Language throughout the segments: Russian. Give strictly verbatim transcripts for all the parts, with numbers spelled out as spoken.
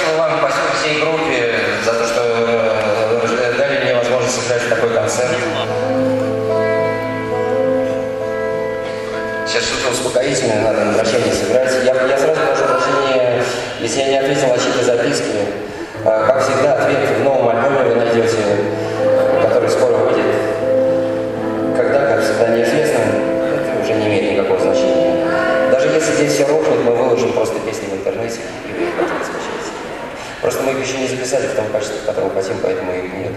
Спасибо вам, спасибо всей группе за то, что э, дали мне возможность сыграть такой концерт. Сейчас что-то успокоительное надо на прощание сыграть. Я, я сразу прошу прощения, если я не ответил на чьи-то записки. А, как всегда, ответ в новом альбоме вы найдете, который скоро выйдет. Когда, как всегда, неизвестно, это уже не имеет никакого значения. Даже если здесь все рухнет, мы выложим просто песни в интернете, и вы их хотите скачать. Просто мы их еще не записали в том качестве, в котором хотим, поэтому их нет.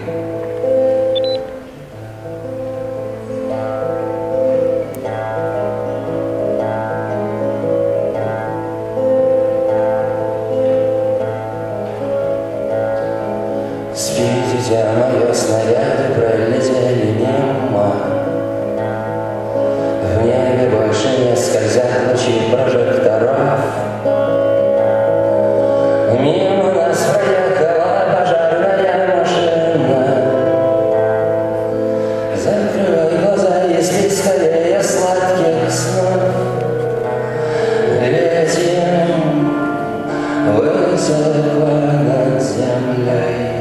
Видите, мои снаряды пролетели мимо. В небе больше не скользят лучи прожекторов. Мимо нас проехала пожарная машина. Закрывай глаза, если скорее сладких снов. Летим высоко над землей.